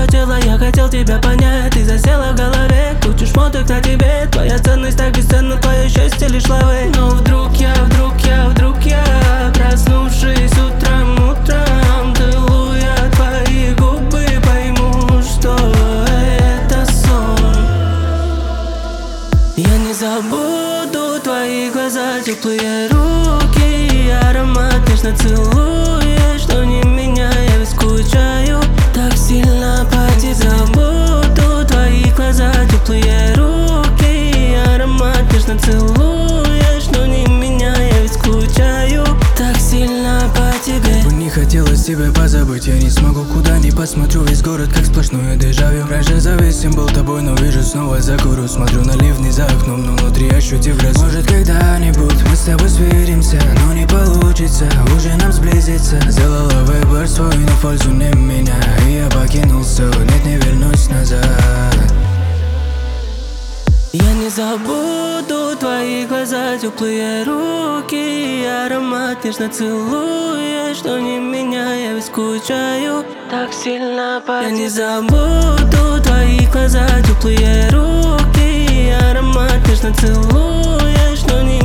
твое тело, я хотел тебя понять. Ты засела в голове, крутишь моток на тебе. Твоя ценность так бесценна, твое счастье лишь лавы. Но вдруг я, проснувшись утром, целуя твои губы, пойму, что это сон. Я не забуду твои глаза, теплые руки и аромат нежно целуешь, что не меня, я ведь скучаю так сильно по тебе. Забуду твои глаза, теплые руки и аромат нежно целуешь, но не меня, я ведь скучаю так сильно по тебе. Бы не хотелось тебя позабыть, я не смогу, куда ни посмотрю. Весь город как сплошное дежавю. Раньше зависим был тобой, но вижу снова закурю. Смотрю на ливни за окном, но внутри ощутив грозу. Может когда-нибудь мы с тобой свиримся, но не получится уже нам сблизиться. Сделала выбор свой, но в пользу не меня, и я покинул все, нет, не вернусь назад. Я не забуду твои глаза, теплые руки и аромат нежно целуешь, что не меня, я ведь скучаю так сильно по тебе. Я не забуду твои глаза, теплые руки и аромат нежно целуешь, но не